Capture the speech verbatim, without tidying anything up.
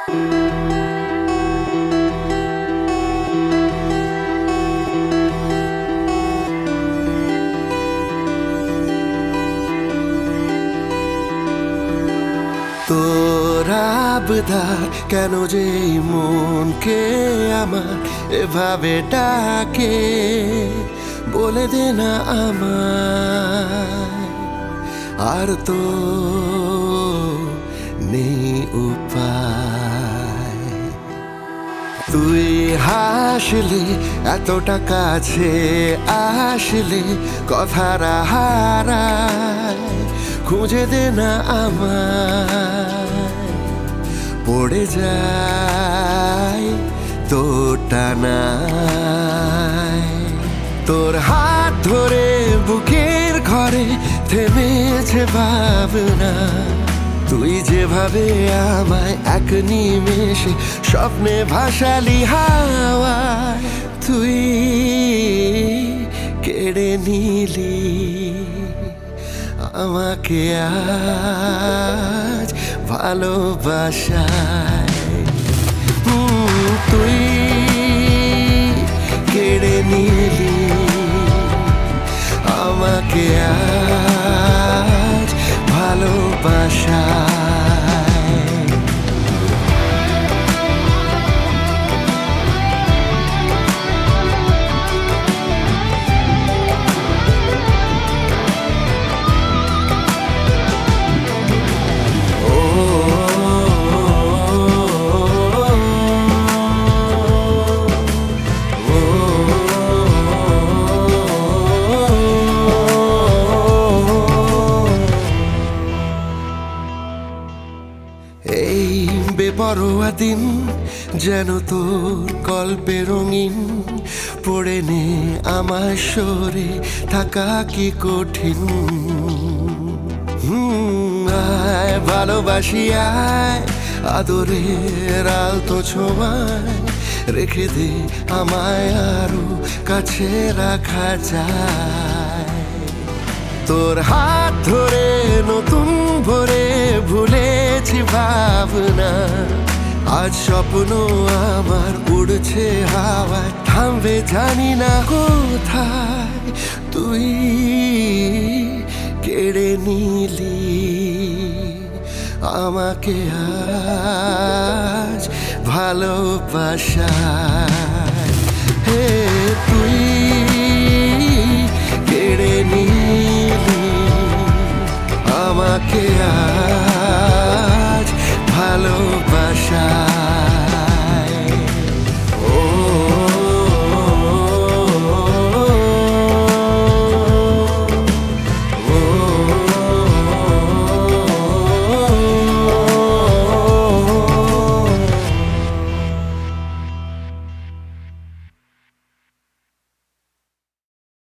তোরা আবদার কেন যে মনকে আমার এভাবে ডাকে বলে দে না আমায়। আর তো নেই উপায়, তুই হাসলে এতটা কাছে আসলে কথারা হারায়, খুঁজে দে না আমায়। পড়ে যায় তোর টানায়, তোর হাত ধরে বুকের ঘরে থেমেছে ভাবনা। তুই যেভাবে আমায় এক নিমেষে স্বপ্নে ভাসালি হাওয়ায়, তুই কেড়ে নিলি আমাকে আজ ভালোবাসায়। তুই কেড়ে নিলি আমাকে আজ ভালোবাসায়। এই বেপরোয়া দিন যেন তোর গল্পে রঙিন, পড়ে নে আমার সরে থাকা কি কঠিন। হুম আয় ভালোবাসি আয়, আদরের আলতো ছোঁয়ায় রেখে দে আমায় আরো কাছে রাখা যায়। তোর হাত ধরে নতুন ভরে ভুলেছি ভাবনা, আজ স্বপ্ন আমার উড়ছে হাওয়ায়, থামবে জানি না কোথায়। তুই কেড়ে নিলি আমাকে আজ ভালোবাসায়। হে তুই কেড়ে নিলি আমাকে আজ